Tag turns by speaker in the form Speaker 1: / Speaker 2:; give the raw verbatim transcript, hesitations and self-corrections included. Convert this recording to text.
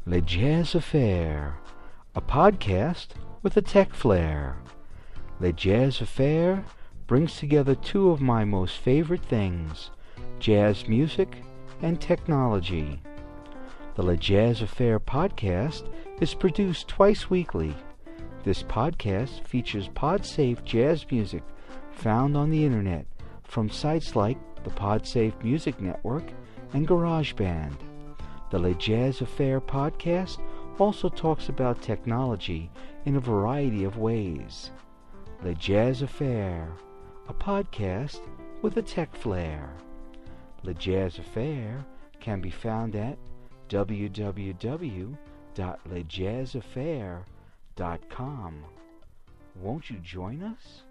Speaker 1: Le Jazz Affair, a podcast with a tech flair. Le Jazz Affair brings together two of my most favorite things, jazz music and technology. The Le Jazz Affair podcast is produced twice weekly. This podcast features pod-safe jazz music found on the internet from sites like the PodSafe Music Network and GarageBand. The Le Jazz Affair podcast also talks about technology in a variety of ways. Le Jazz Affair, a podcast with a tech flair. Le Jazz Affair can be found at w w w dot le jazz affair dot com. Won't you join us?